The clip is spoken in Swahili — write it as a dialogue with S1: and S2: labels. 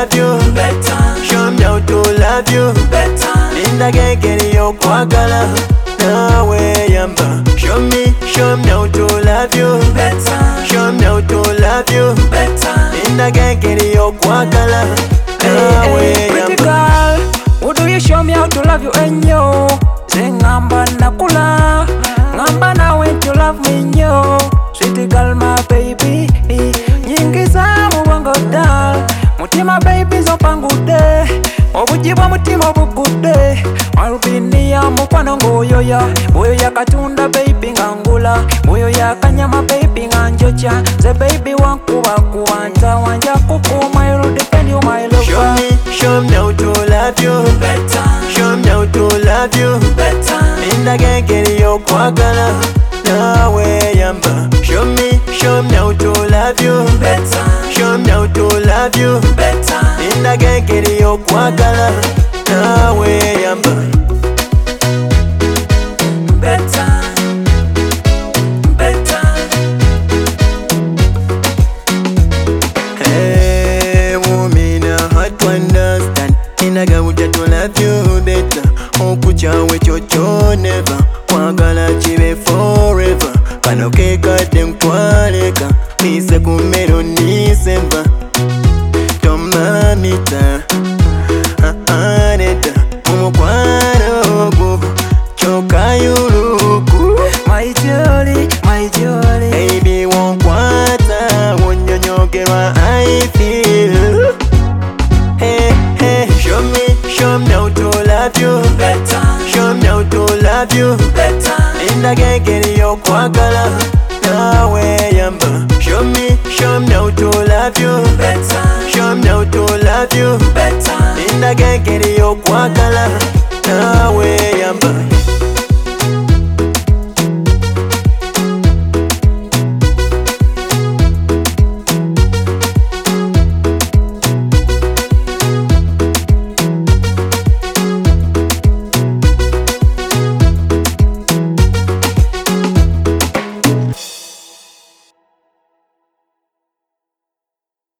S1: love you
S2: better.
S1: Show me how to love you
S2: Better.
S1: Linda gengeri yokwagala nawe yamba Show me how to love you
S2: Better.
S1: Show me how to love you
S2: Better.
S1: Linda gengeri yokwagala nawe
S2: Pretty
S1: yamba
S2: girl, would you show me how to love you enyo? Zengamba nakula, ngamba nawe to love me nyo. Sweet girl my baby, nyingi za muwango dal. Mutima baby zopangude, obujiba mutima obugude. Marubini ya mukwano ngoyoya, boyo ya katunda baby ngangula, boyo ya kanyama baby nganjocha. Ze baby wankuba kuwanta wanja kukuma, you depend you my lover.
S1: Show me how to love you
S2: Better.
S1: Show me how to love you
S2: Better.
S1: Linda gengeri yokwagala nawe yamba Show me how to love you
S2: Better.
S1: Show me how to love you
S2: Better.
S1: Linda gengeri yokwagala nawe yamba
S2: Better. Better.
S1: Hey woman, I hard to understand Inaga uja to love you better Okuchawe chocho never Wagala chive forever Kano keka dem kwaleka Nise kumero nisemba Tomamita Aneta Umukwano gubu Choka yuruku
S2: My jolly, my jolly.
S1: Baby wonkwata Wonyonyogerwa I feel Hey, hey Show me how to love you
S2: Better.
S1: Show me how to love you
S2: Better.
S1: Linda gengeri yokwagala nawe yamba Show me how to love you
S2: Better.
S1: Show me how to love you
S2: Better.
S1: Linda gengeri yokwagala nawe yamba